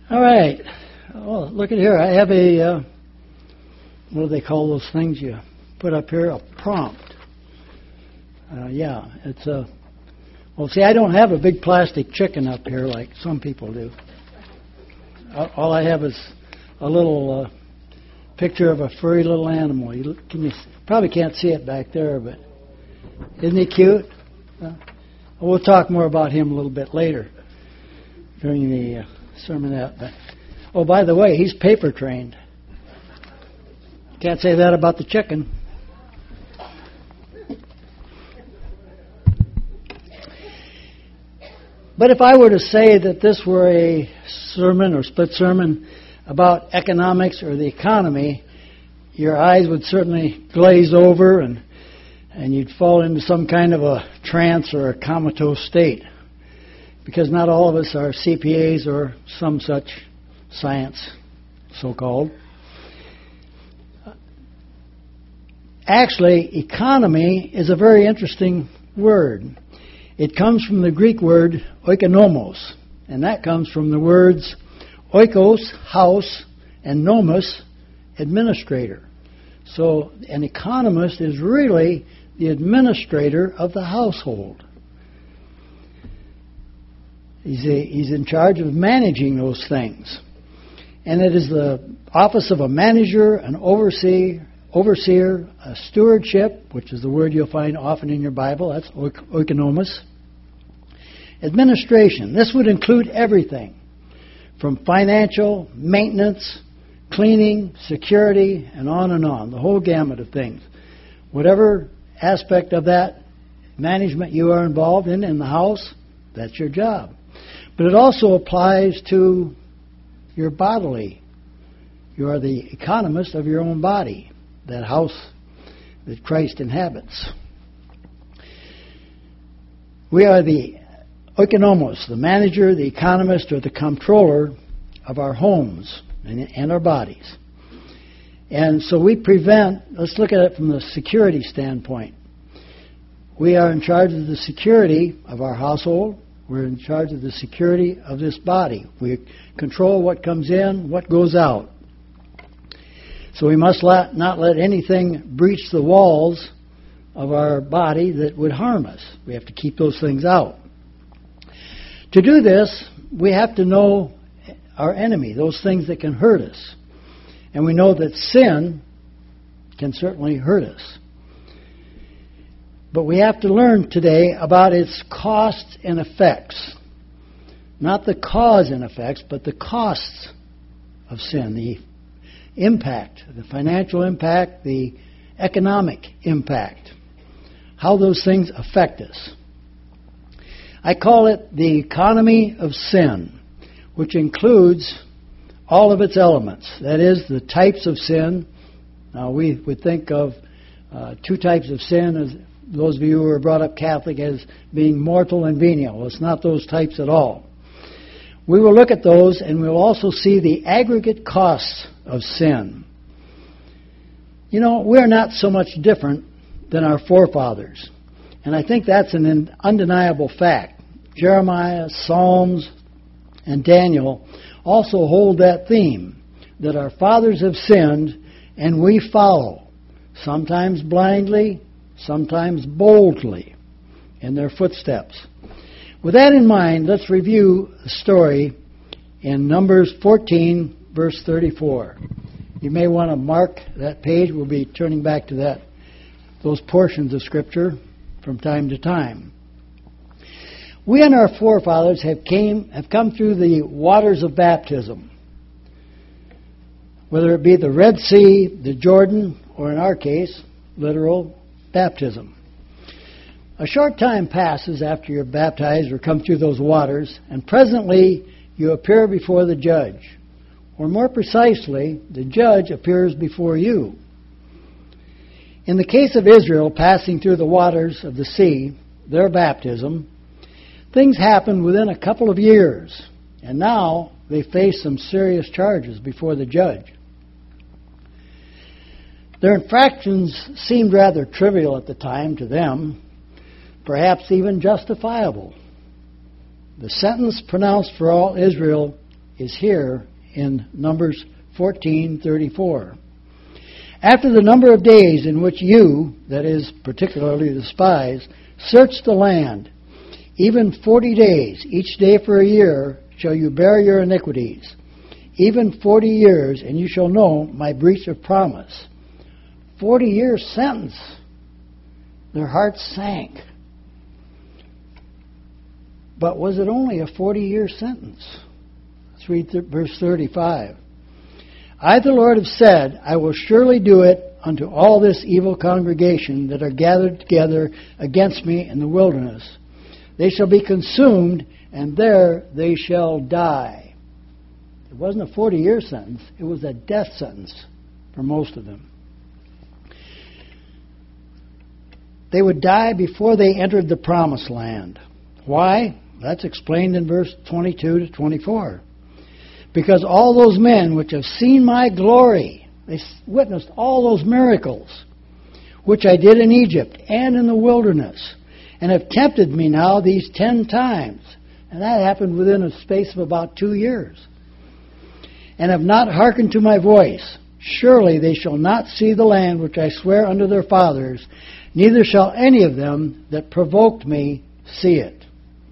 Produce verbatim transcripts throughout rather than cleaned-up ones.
All right. Well, look at here. I have a, uh, what do they call those things you put up here? A prompt. Uh, yeah, it's a, well, see, I don't have a big plastic chicken up here like some people do. All I have is a little uh, picture of a furry little animal. You can you probably can't see it back there, but isn't he cute? Uh, we'll talk more about him a little bit later during the uh, sermonette. But, oh, by the way, he's paper trained. Can't say that about the chicken. But if I were to say that this were a sermon or split sermon about economics or the economy, your eyes would certainly glaze over and and you'd fall into some kind of a trance or a comatose state, because not all of us are C P As or some such science, so-called. Actually, economy is a very interesting word. It comes from the Greek word oikonomos, and that comes from the words oikos, house, and nomos, administrator. So an economist is really the administrator of the household. He's, a, he's in charge of managing those things. And it is the office of a manager, an overseer, overseer, a stewardship, which is the word you'll find often in your Bible. That's oikonomos. Administration. This would include everything from financial, maintenance, cleaning, security, and on and on. The whole gamut of things. Whatever aspect of that management you are involved in in the house, that's your job. But it also applies to your bodily. You are the economist of your own body, that house that Christ inhabits. We are the oikonomos, the manager, the economist, or the comptroller of our homes and, and our bodies. And so we prevent, let's look at it from the security standpoint. We are in charge of the security of our household. We're in charge of the security of this body. We control what comes in, what goes out. So we must let, not let anything breach the walls of our body that would harm us. We have to keep those things out. To do this, we have to know our enemy, those things that can hurt us. And we know that sin can certainly hurt us. But we have to learn today about its costs and effects. Not the cause and effects, but the costs of sin, the impact, the financial impact, the economic impact, how those things affect us. I call it the economy of sin, which includes all of its elements. That is, the types of sin. Now, we would think of uh, two types of sin, as those of you who are brought up Catholic, as being mortal and venial. Well, it's not those types at all. We will look at those, and we'll also see the aggregate costs of sin. You know, we're not so much different than our forefathers. And I think that's an undeniable fact. Jeremiah, Psalms, and Daniel also hold that theme, that our fathers have sinned and we follow, sometimes blindly, sometimes boldly, in their footsteps. With that in mind, let's review a story in Numbers fourteen, verse thirty-four. You may want to mark that page. We'll be turning back to that, those portions of Scripture from time to time. We and our forefathers have came have come through the waters of baptism, whether it be the Red Sea, the Jordan, or in our case, literal baptism. A short time passes after you're baptized or come through those waters, and presently you appear before the judge. Or more precisely, the judge appears before you. In the case of Israel passing through the waters of the sea, their baptism, things happened within a couple of years, and now they face some serious charges before the judge. Their infractions seemed rather trivial at the time to them, perhaps even justifiable. The sentence pronounced for all Israel is here in Numbers fourteen thirty-four. After the number of days in which you, that is, particularly the spies, search the land, even forty days, each day for a year, shall you bear your iniquities. Even forty years, and you shall know my breach of promise. Forty-year sentence. Their hearts sank. But was it only a forty-year sentence? Let's read th- verse thirty-five. I, the Lord, have said, I will surely do it unto all this evil congregation that are gathered together against me in the wilderness. They shall be consumed, and there they shall die. It wasn't a forty-year sentence. It was a death sentence for most of them. They would die before they entered the promised land. Why? That's explained in verse twenty-two to twenty-four. Because all those men which have seen my glory, they witnessed all those miracles, which I did in Egypt and in the wilderness, and have tempted me now these ten times. And that happened within a space of about two years. And have not hearkened to my voice. Surely they shall not see the land which I swear unto their fathers, neither shall any of them that provoked me see it.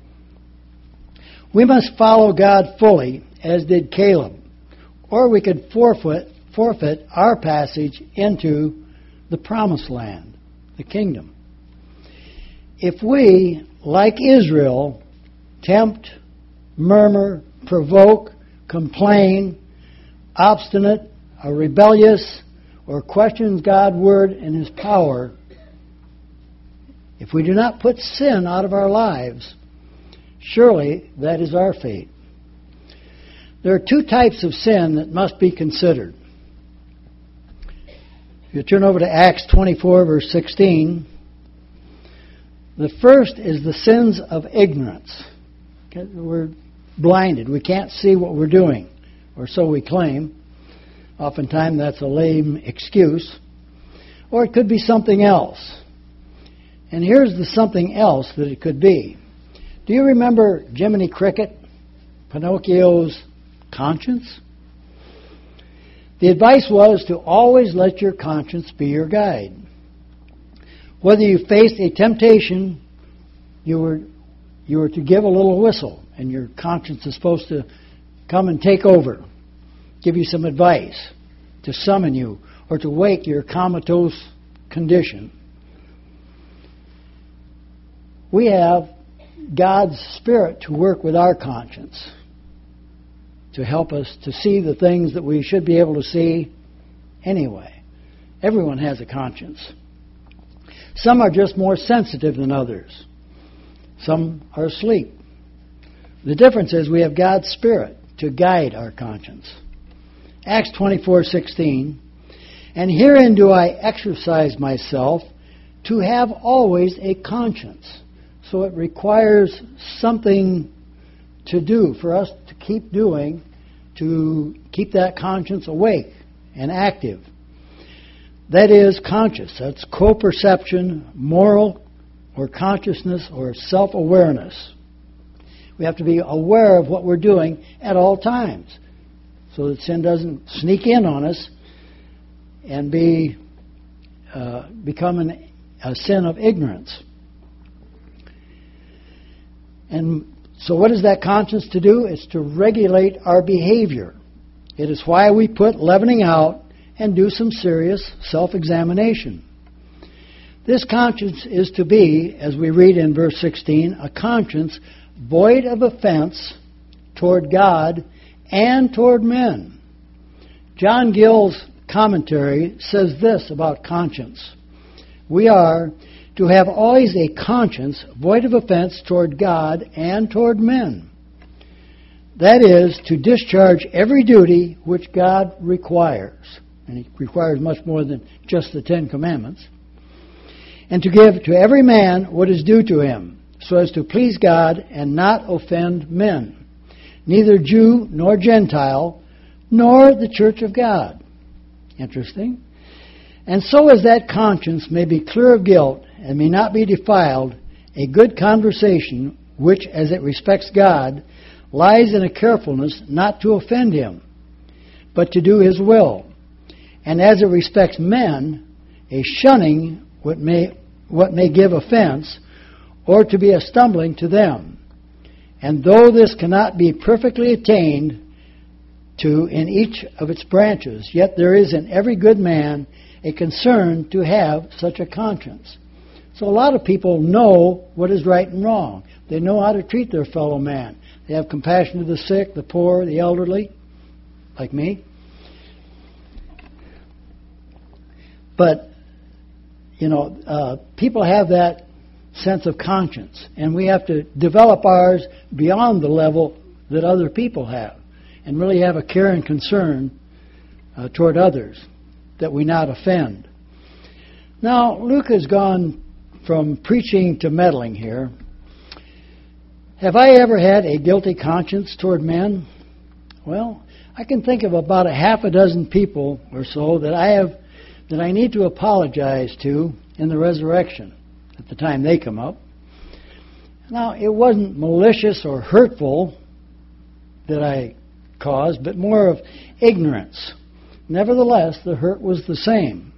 We must follow God fully, as did Caleb, or we could forfeit, forfeit our passage into the promised land, the kingdom. If we, like Israel, tempt, murmur, provoke, complain, obstinate, or rebellious, or questions God's word and His power, if we do not put sin out of our lives, surely that is our fate. There are two types of sin that must be considered. If you turn over to Acts twenty-four, verse sixteen, the first is the sins of ignorance. We're blinded. We can't see what we're doing, or so we claim. Oftentimes that's a lame excuse. Or it could be something else. And here's the something else that it could be. Do you remember Jiminy Cricket, Pinocchio's conscience? The advice was to always let your conscience be your guide. Whether you faced a temptation, you were you were to give a little whistle, and your conscience is supposed to come and take over, give you some advice, to summon you, or to wake your comatose condition. We have God's Spirit to work with our conscience, to help us to see the things that we should be able to see anyway. Everyone has a conscience. Some are just more sensitive than others. Some are asleep. The difference is we have God's Spirit to guide our conscience. Acts twenty-four sixteen, and herein do I exercise myself to have always a conscience. So it requires something to do for us to keep doing, to keep that conscience awake and active. That is conscious. That's co-perception, moral, or consciousness, or self-awareness. We have to be aware of what we're doing at all times, so that sin doesn't sneak in on us and be uh, become an, a sin of ignorance. And so what is that conscience to do? It's to regulate our behavior. It is why we put leavening out and do some serious self-examination. This conscience is to be, as we read in verse sixteen, a conscience void of offense toward God and toward men. John Gill's commentary says this about conscience. We are to have always a conscience void of offense toward God and toward men. That is, to discharge every duty which God requires. And He requires much more than just the Ten Commandments. And to give to every man what is due to him, so as to please God and not offend men, neither Jew nor Gentile, nor the church of God. Interesting. And so as that conscience may be clear of guilt and may not be defiled, a good conversation, which, as it respects God, lies in a carefulness not to offend him, but to do his will. And as it respects men, a shunning what may, what may give offense, or to be a stumbling to them. And though this cannot be perfectly attained to in each of its branches, yet there is in every good man a concern to have such a conscience. So a lot of people know what is right and wrong. They know how to treat their fellow man. They have compassion to the sick, the poor, the elderly, like me. But, you know, uh, people have that sense of conscience, and we have to develop ours beyond the level that other people have, and really have a care and concern uh, toward others, that we not offend. Now, Luke has gone from preaching to meddling here. Have I ever had a guilty conscience toward men? Well, I can think of about a half a dozen people or so that I have that I need to apologize to in the resurrection at the time they come up. Now, it wasn't malicious or hurtful that I caused, but more of ignorance. Nevertheless, the hurt was the same.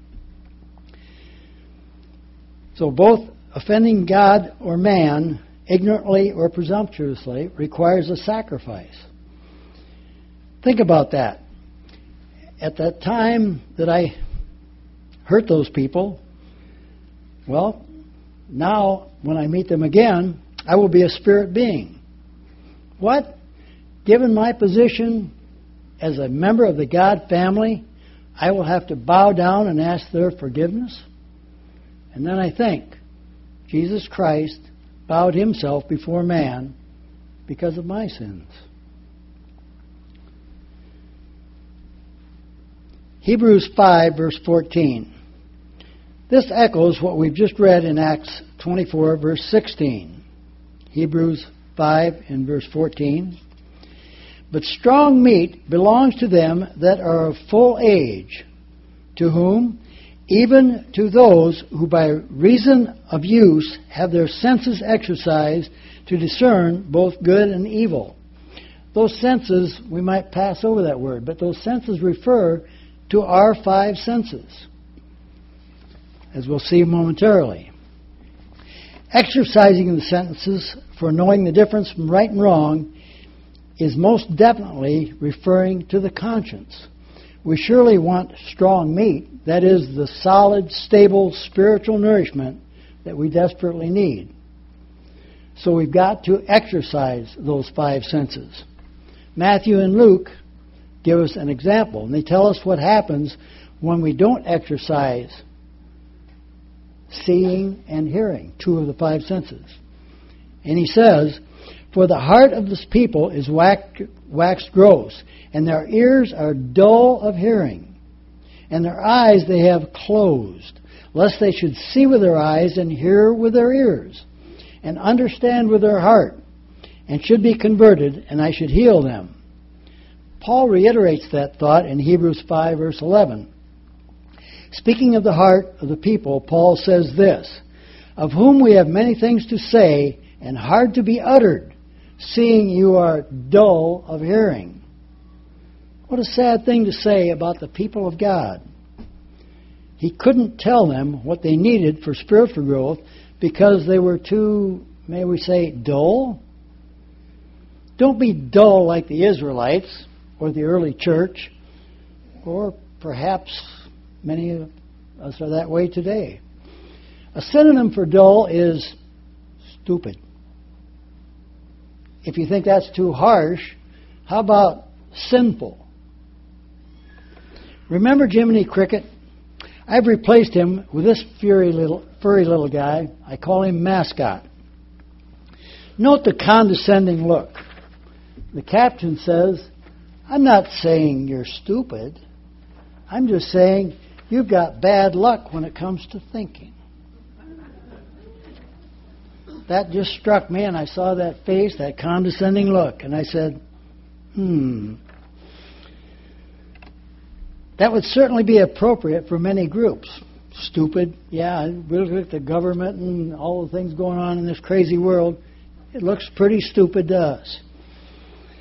So both offending God or man, ignorantly or presumptuously, requires a sacrifice. Think about that. At that time that I hurt those people, well, now when I meet them again, I will be a spirit being. What? Given my position as a member of the God family, I will have to bow down and ask their forgiveness? And then I think, Jesus Christ bowed himself before man because of my sins. Hebrews five, verse fourteen. This echoes what we've just read in Acts twenty-four, verse sixteen. Hebrews five and verse fourteen. But strong meat belongs to them that are of full age, to whom, even to those who by reason of use have their senses exercised to discern both good and evil. Those senses, we might pass over that word, but those senses refer to our five senses, as we'll see momentarily. Exercising the senses for knowing the difference from right and wrong is most definitely referring to the conscience. We surely want strong meat, that is, the solid, stable, spiritual nourishment that we desperately need. So we've got to exercise those five senses. Matthew and Luke give us an example, and they tell us what happens when we don't exercise seeing and hearing, two of the five senses. And he says, for the heart of this people is waxed, waxed gross, and their ears are dull of hearing, and their eyes they have closed, lest they should see with their eyes and hear with their ears, and understand with their heart, and should be converted, and I should heal them. Paul reiterates that thought in Hebrews five, verse eleven. Speaking of the heart of the people, Paul says this, of whom we have many things to say, and hard to be uttered, seeing you are dull of hearing. What a sad thing to say about the people of God. He couldn't tell them what they needed for spiritual growth because they were too, may we say, dull? Don't be dull like the Israelites or the early church, or perhaps many of us are that way today. A synonym for dull is stupid. If you think that's too harsh, how about sinful? Remember Jiminy Cricket? I've replaced him with this furry little, furry little guy. I call him Mascot. Note the condescending look. The caption says, I'm not saying you're stupid. I'm just saying you've got bad luck when it comes to thinking. That just struck me, and I saw that face, that condescending look, and I said, hmm. That would certainly be appropriate for many groups. Stupid, yeah, we look at the government and all the things going on in this crazy world. It looks pretty stupid to us.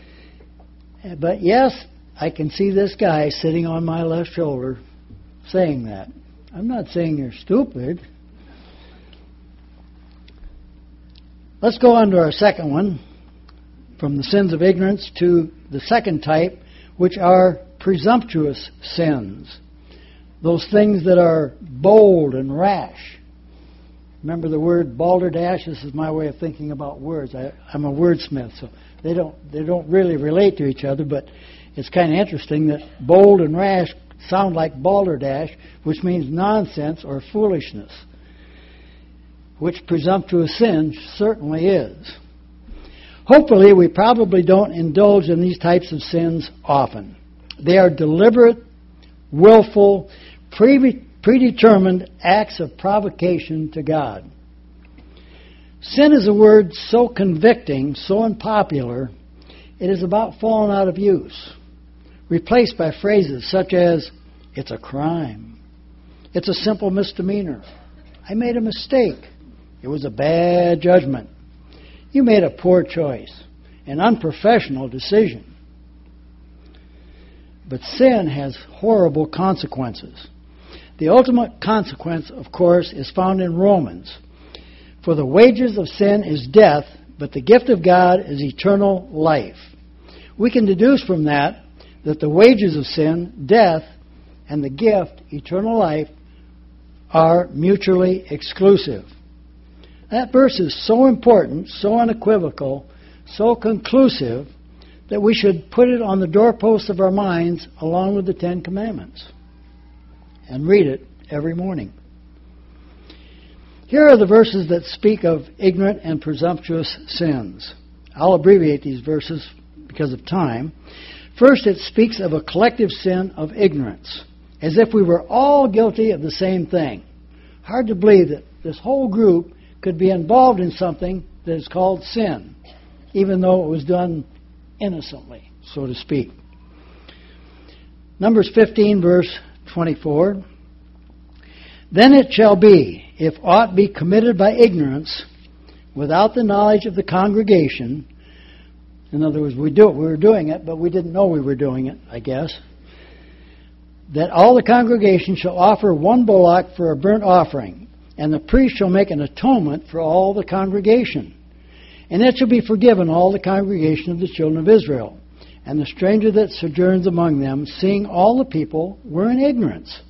But yes, I can see this guy sitting on my left shoulder saying that. I'm not saying you're stupid. Let's go on to our second one, from the sins of ignorance to the second type, which are presumptuous sins. Those things that are bold and rash. Remember the word balderdash? This is my way of thinking about words. I, I'm a wordsmith, so they don't they don't really relate to each other, but it's kind of interesting that bold and rash sound like balderdash, which means nonsense or foolishness, which presumptuous sin certainly is. Hopefully, we probably don't indulge in these types of sins often. They are deliberate, willful, pre- predetermined acts of provocation to God. Sin is a word so convicting, so unpopular, it is about falling out of use, replaced by phrases such as, it's a crime, it's a simple misdemeanor, I made a mistake, it was a bad judgment, you made a poor choice, an unprofessional decision. But sin has horrible consequences. The ultimate consequence, of course, is found in Romans. For the wages of sin is death, but the gift of God is eternal life. We can deduce from that that the wages of sin, death, and the gift, eternal life, are mutually exclusive. That verse is so important, so unequivocal, so conclusive, that we should put it on the doorposts of our minds along with the Ten Commandments and read it every morning. Here are the verses that speak of ignorant and presumptuous sins. I'll abbreviate these verses because of time. First, it speaks of a collective sin of ignorance, as if we were all guilty of the same thing. Hard to believe that this whole group could be involved in something that is called sin, even though it was done innocently, so to speak. Numbers fifteen, verse twenty-four. Then it shall be, if aught be committed by ignorance, without the knowledge of the congregation, in other words, we do it, we were doing it, but we didn't know we were doing it, I guess, that all the congregation shall offer one bullock for a burnt offering, and the priest shall make an atonement for all the congregation. And it shall be forgiven all the congregation of the children of Israel. And the stranger that sojourns among them, seeing all the people, were in ignorance.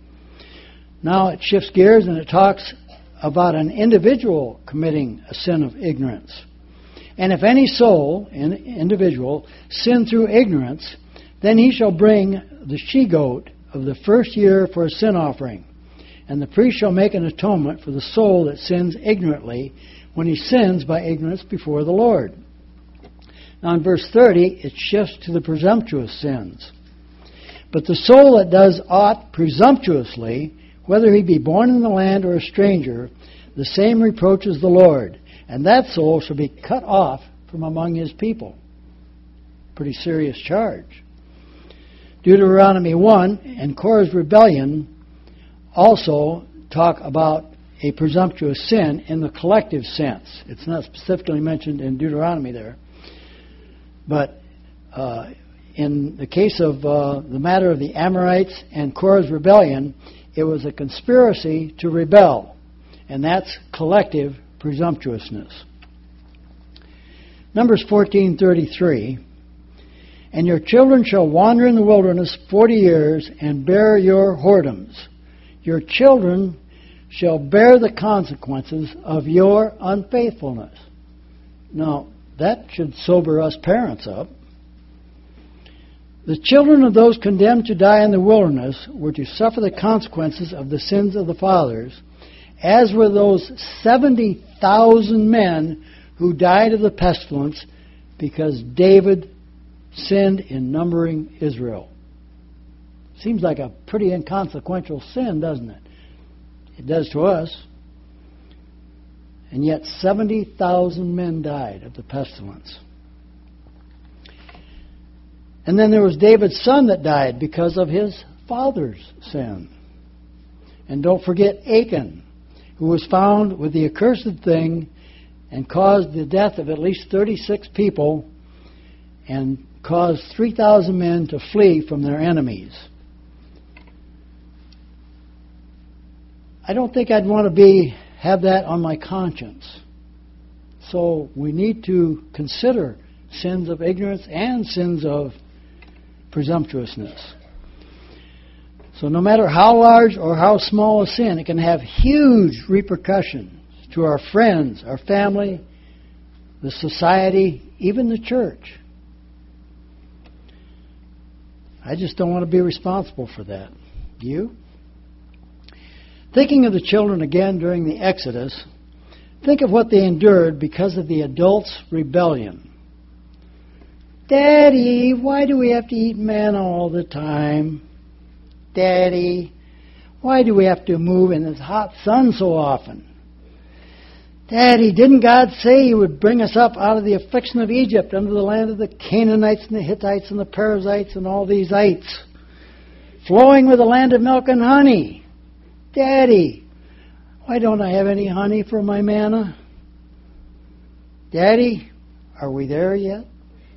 Now it shifts gears and it talks about an individual committing a sin of ignorance. And if any soul, an individual, sin through ignorance, then he shall bring the she-goat of the first year for a sin offering. And the priest shall make an atonement for the soul that sins ignorantly, when he sins by ignorance before the Lord. Now in verse thirty, it shifts to the presumptuous sins. But the soul that does aught presumptuously, whether he be born in the land or a stranger, the same reproaches the Lord, and that soul shall be cut off from among his people. Pretty serious charge. Deuteronomy one and Korah's rebellion also talk about a presumptuous sin in the collective sense. It's not specifically mentioned in Deuteronomy there. But uh, in the case of uh, the matter of the Amorites and Korah's rebellion, it was a conspiracy to rebel. And that's collective presumptuousness. Numbers fourteen thirty-three. And your children shall wander in the wilderness forty years and bear your whoredoms. Your children shall bear the consequences of your unfaithfulness. Now, that should sober us parents up. The children of those condemned to die in the wilderness were to suffer the consequences of the sins of the fathers, as were those seventy thousand men who died of the pestilence because David sinned in numbering Israel. Seems like a pretty inconsequential sin, doesn't it? It does to us. And yet seventy thousand men died of the pestilence. And then there was David's son that died because of his father's sin. And don't forget Achan, who was found with the accursed thing and caused the death of at least thirty-six people and caused three thousand men to flee from their enemies. I don't think I'd want to be have that on my conscience. So we need to consider sins of ignorance and sins of presumptuousness. So no matter how large or how small a sin, it can have huge repercussions to our friends, our family, the society, even the church. I just don't want to be responsible for that. Do you? Thinking of the children again during the Exodus, think of what they endured because of the adults' rebellion. Daddy, why do we have to eat manna all the time? Daddy, why do we have to move in this hot sun so often? Daddy, didn't God say He would bring us up out of the affliction of Egypt, under the land of the Canaanites and the Hittites and the Perizzites and all these ites, flowing with a land of milk and honey? Daddy, why don't I have any honey for my manna? Daddy, are we there yet?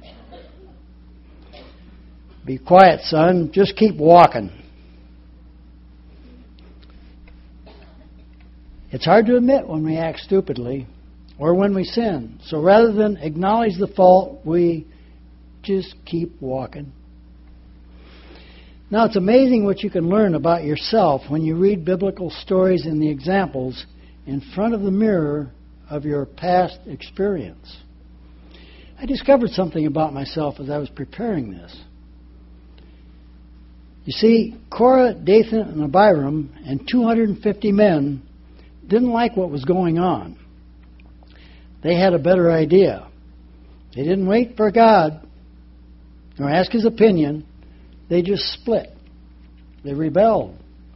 Be quiet, son. Just keep walking. It's hard to admit when we act stupidly or when we sin. So rather than acknowledge the fault, we just keep walking. Now, it's amazing what you can learn about yourself when you read biblical stories and the examples in front of the mirror of your past experience. I discovered something about myself as I was preparing this. You see, Korah, Dathan, and Abiram and two hundred fifty men didn't like what was going on. They had a better idea. They didn't wait for God or ask His opinion. They just split. They rebelled.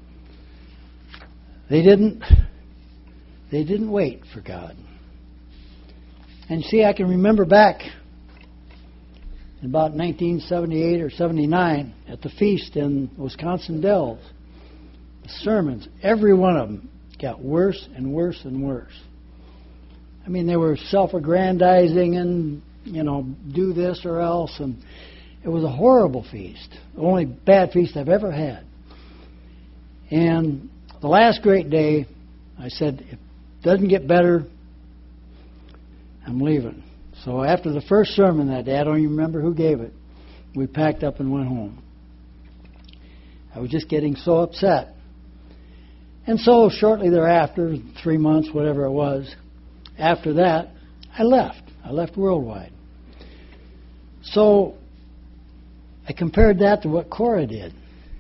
They didn't they didn't wait for God. And see, I can remember back in about nineteen seventy-eight or seventy-nine at the feast in Wisconsin Dells. The sermons, every one of them, got worse and worse and worse. I mean, they were self-aggrandizing and, you know, do this or else. And it was a horrible feast. The only bad feast I've ever had. And the last great day, I said, if it doesn't get better, I'm leaving. So after the first sermon that day, I don't even remember who gave it, we packed up and went home. I was just getting so upset. And so shortly thereafter, three months, whatever it was, after that, I left. I left Worldwide. So I compared that to what Korah did.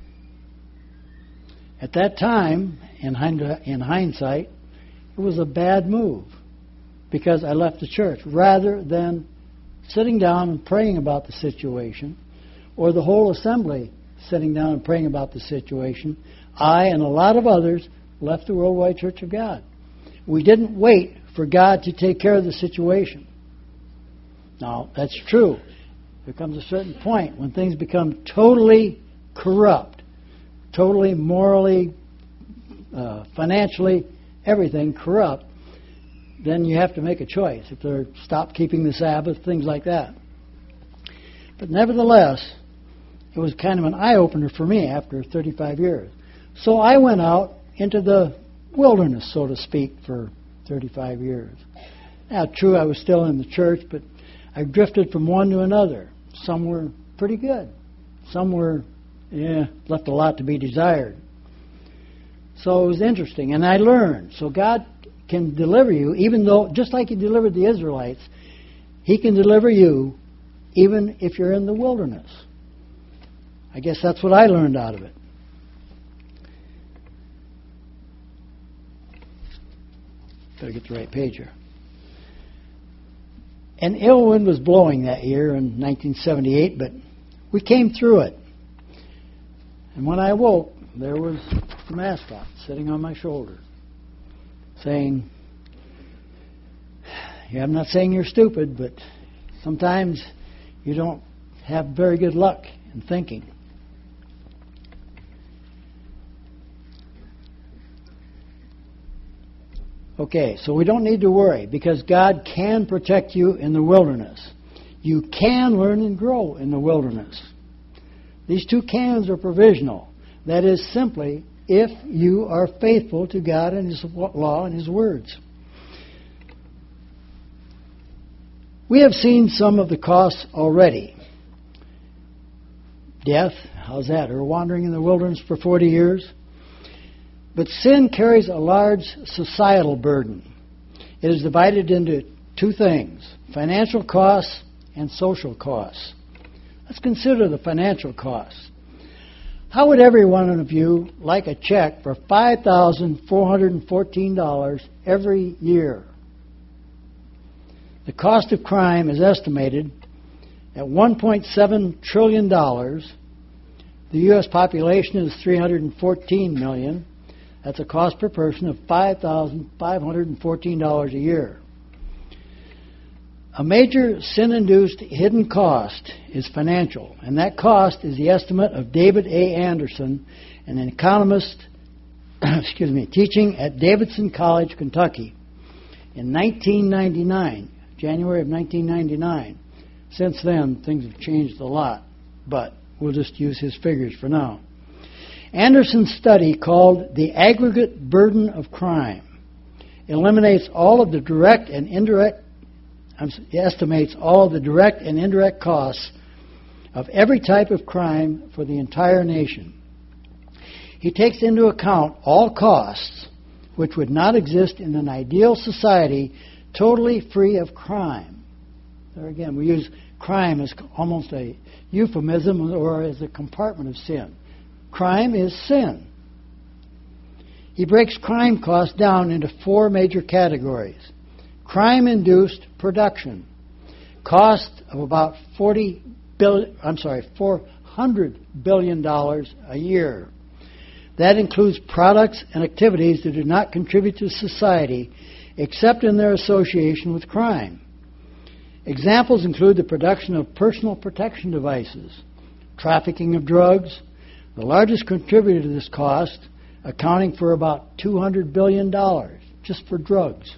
At that time, in hindsight, it was a bad move because I left the church rather than sitting down and praying about the situation, or the whole assembly sitting down and praying about the situation. I and a lot of others left the Worldwide Church of God. We didn't wait for God to take care of the situation. Now, that's true. There comes a certain point when things become totally corrupt, totally morally, uh, financially, everything corrupt, then you have to make a choice. If they're stop keeping the Sabbath, things like that. But nevertheless, it was kind of an eye-opener for me after thirty-five years. So I went out into the wilderness, so to speak, for thirty-five years. Now, true, I was still in the church, but I drifted from one to another. Some were pretty good. Some were, yeah, left a lot to be desired. So it was interesting, and I learned. So God can deliver you, even though, just like He delivered the Israelites, He can deliver you even if you're in the wilderness. I guess that's what I learned out of it. Better get the right page here. An ill wind was blowing that year in nineteen seventy-eight, but we came through it. And when I awoke, there was the mascot sitting on my shoulder, saying, yeah, I'm not saying you're stupid, but sometimes you don't have very good luck in thinking. Okay, so we don't need to worry because God can protect you in the wilderness. You can learn and grow in the wilderness. These two cans are provisional. That is simply if you are faithful to God and His law and His words. We have seen some of the costs already. Death, how's that? Or wandering in the wilderness for forty years. But sin carries a large societal burden. It is divided into two things, financial costs and social costs. Let's consider the financial costs. How would every one of you like a check for five thousand four hundred fourteen dollars every year? The cost of crime is estimated at one point seven trillion dollars. The U S population is three hundred fourteen million. That's a cost per person of five thousand five hundred fourteen dollars a year. A major sin-induced hidden cost is financial, and that cost is the estimate of David A. Anderson, an economist, excuse me, teaching at Davidson College, Kentucky, in nineteen ninety-nine, January of nineteen ninety-nine. Since then, things have changed a lot, but we'll just use his figures for now. Anderson's study, called The Aggregate Burden of Crime, eliminates all of the direct and indirect estimates all the direct and indirect costs of every type of crime for the entire nation. He takes into account all costs which would not exist in an ideal society totally free of crime. There again, we use crime as almost a euphemism or as a compartment of sin. Crime is sin. He breaks crime costs down into four major categories. Crime-induced production, cost of about forty billion. I'm sorry, four hundred billion dollars a year. That includes products and activities that do not contribute to society, except in their association with crime. Examples include the production of personal protection devices, trafficking of drugs, the largest contributor to this cost, accounting for about two hundred billion dollars just for drugs.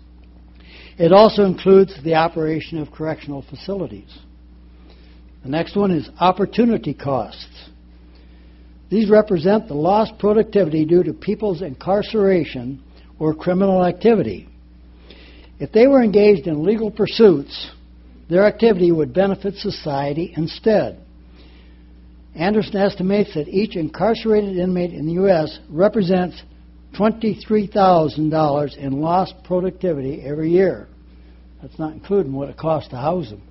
It also includes the operation of correctional facilities. The next one is opportunity costs. These represent the lost productivity due to people's incarceration or criminal activity. If they were engaged in legal pursuits, their activity would benefit society instead. Anderson estimates that each incarcerated inmate in the U S represents twenty-three thousand dollars in lost productivity every year. That's not including what it costs to house them.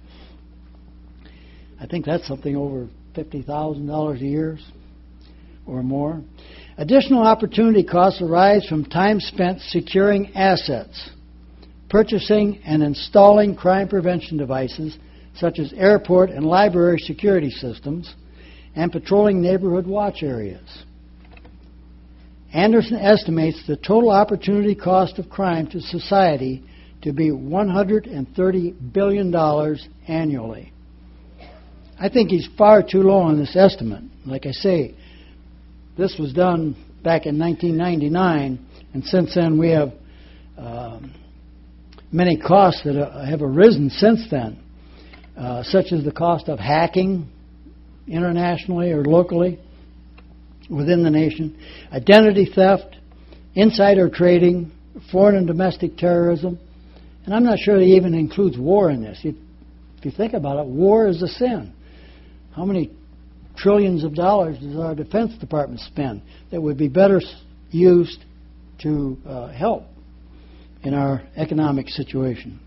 I think that's something over fifty thousand dollars a year or more. Additional opportunity costs arise from time spent securing assets, purchasing and installing crime prevention devices such as airport and library security systems, and patrolling neighborhood watch areas. Anderson estimates the total opportunity cost of crime to society to be one hundred thirty billion dollars annually. I think he's far too low on this estimate. Like I say, this was done back in nineteen ninety-nine, and since then we have um, many costs that have arisen since then, uh, such as the cost of hacking internationally or locally within the nation, identity theft, insider trading, foreign and domestic terrorism, and I'm not sure he even includes war in this. If you think about it, war is a sin. How many trillions of dollars does our Defense Department spend that would be better used to uh, help in our economic situation?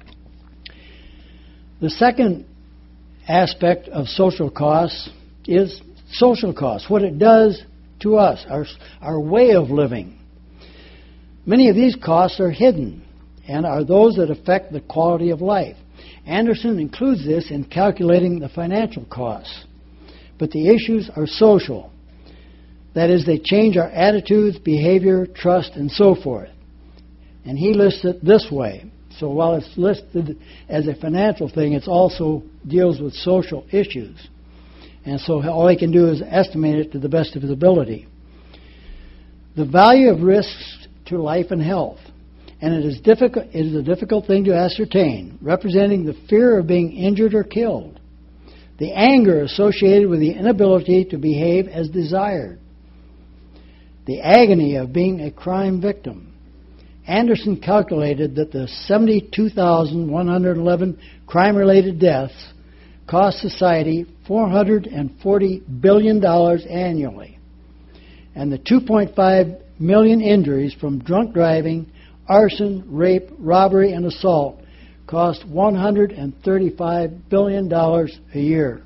The second aspect of social costs is social costs, what it does to us, our, our way of living. Many of these costs are hidden and are those that affect the quality of life. Anderson includes this in calculating the financial costs. But the issues are social. That is, they change our attitudes, behavior, trust, and so forth. And he lists it this way. So while it's listed as a financial thing, it also deals with social issues. And so all he can do is estimate it to the best of his ability. The value of risks to life and health. and it is difficult. It is a difficult thing to ascertain, representing the fear of being injured or killed, the anger associated with the inability to behave as desired, the agony of being a crime victim. Anderson calculated that the seventy-two thousand one hundred eleven crime-related deaths cost society four hundred forty billion dollars annually, and the two point five million injuries from drunk driving, arson, rape, robbery, and assault cost one hundred thirty-five billion dollars a year.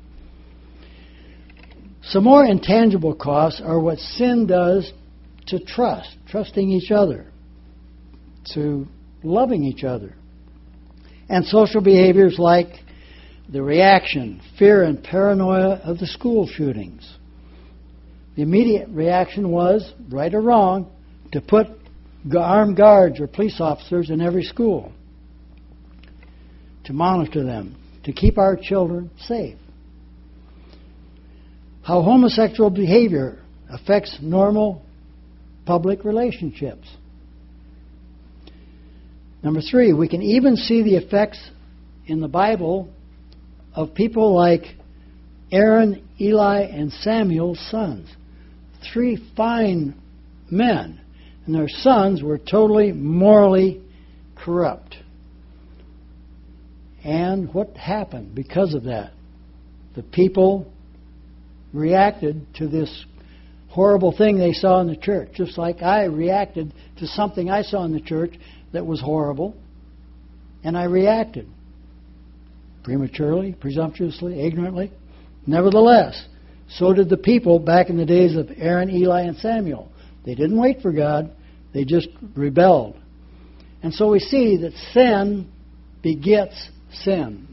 Some more intangible costs are what sin does to trust, trusting each other, to loving each other, and social behaviors like the reaction, fear, and paranoia of the school shootings. The immediate reaction was, right or wrong, to put armed guards or police officers in every school, to monitor them, to keep our children safe. How homosexual behavior affects normal public relationships. Number three, we can even see the effects in the Bible of people like Aaron, Eli, and Samuel's sons. Three fine men, and their sons were totally morally corrupt. And what happened because of that? The people reacted to this horrible thing they saw in the church, just like I reacted to something I saw in the church that was horrible, and I reacted prematurely, presumptuously, ignorantly. Nevertheless, so did the people back in the days of Aaron, Eli, and Samuel. They didn't wait for God. They just rebelled. And so we see that sin begets sin.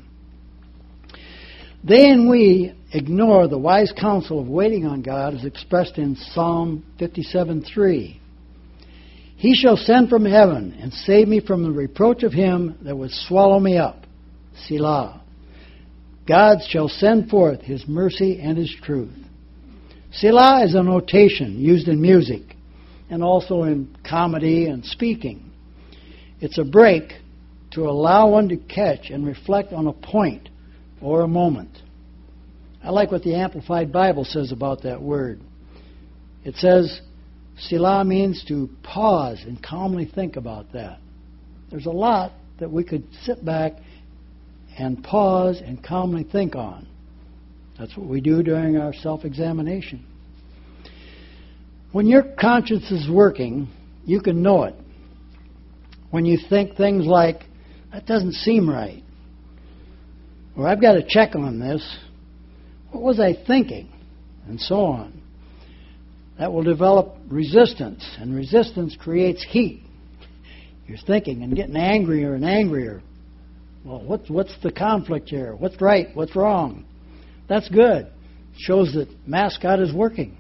They and we ignore the wise counsel of waiting on God as expressed in Psalm fifty-seven three. He shall send from heaven and save me from the reproach of him that would swallow me up. Selah. God shall send forth his mercy and his truth. Selah is a notation used in music and also in comedy and speaking. It's a break to allow one to catch and reflect on a point or a moment. I like what the Amplified Bible says about that word. It says, Selah means to pause and calmly think about that. There's a lot that we could sit back and pause and calmly think on. That's what we do during our self-examination. When your conscience is working, you can know it. When you think things like, that doesn't seem right, or I've got to check on this, what was I thinking, and so on. That will develop resistance, and resistance creates heat. You're thinking and getting angrier and angrier. Well, what's, what's the conflict here? What's right? What's wrong? That's good. It shows that mascot is working.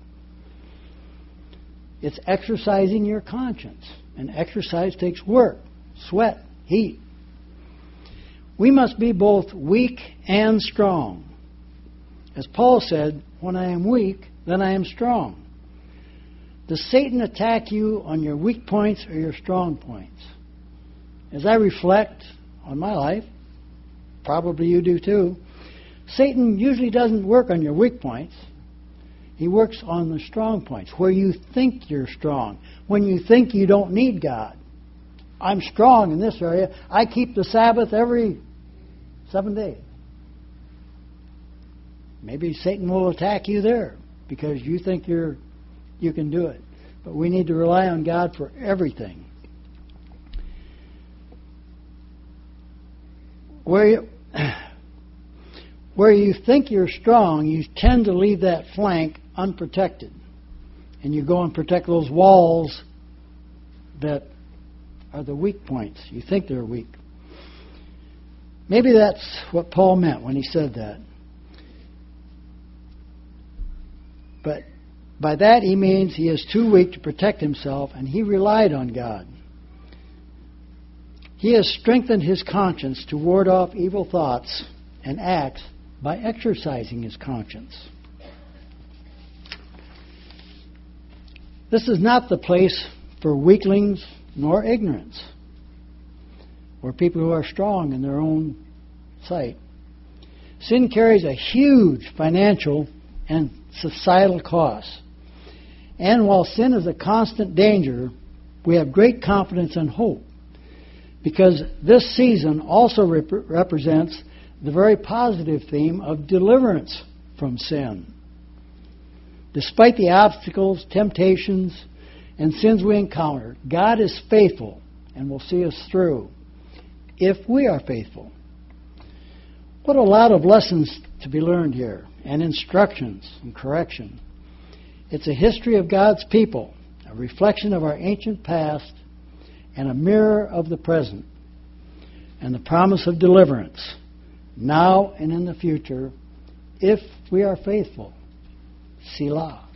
It's exercising your conscience. And exercise takes work, sweat, heat. We must be both weak and strong. As Paul said, when I am weak, then I am strong. Does Satan attack you on your weak points or your strong points? As I reflect on my life, probably you do too, Satan usually doesn't work on your weak points. He works on the strong points, where you think you're strong, when you think you don't need God. I'm strong in this area. I keep the Sabbath every seven days. Maybe Satan will attack you there because you think you're you can do it. But we need to rely on God for everything. Where you, where you think you're strong, you tend to leave that flank unprotected. And you go and protect those walls that are the weak points. You think they're weak. Maybe that's what Paul meant when he said that. But by that he means he is too weak to protect himself, and he relied on God. He has strengthened his conscience to ward off evil thoughts and acts by exercising his conscience. This is not the place for weaklings nor ignorance. or people who are strong in their own sight. Sin carries a huge financial and societal cost. And while sin is a constant danger, we have great confidence and hope, because this season also rep- represents the very positive theme of deliverance from sin. Despite the obstacles, temptations, and sins we encounter, God is faithful and will see us through if we are faithful. What a lot of lessons to be learned here, and instructions and correction. It's a history of God's people, a reflection of our ancient past, and a mirror of the present, and the promise of deliverance, now and in the future, if we are faithful. Selah.